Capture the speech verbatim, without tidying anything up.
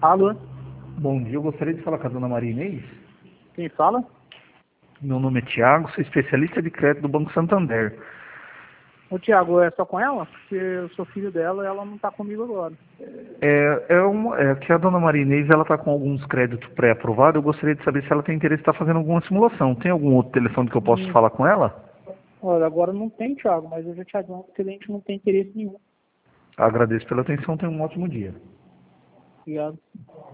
Alô? Bom dia, eu gostaria de falar com a dona Maria Inês. Quem fala? Meu nome é Tiago, sou especialista de crédito do Banco Santander. Ô Tiago, é só com ela? Porque eu sou filho dela e ela não tá comigo agora. É, é, uma, é que a dona Maria Inês ela está com alguns créditos pré-aprovados. Eu gostaria de saber se ela tem interesse em estar fazendo alguma simulação. Tem algum outro telefone que eu possa Hum, falar com ela? olha, agora não tem, Tiago, mas eu já te adianto que a gente não tem interesse nenhum. Agradeço pela atenção, tenha um ótimo dia. Obrigado.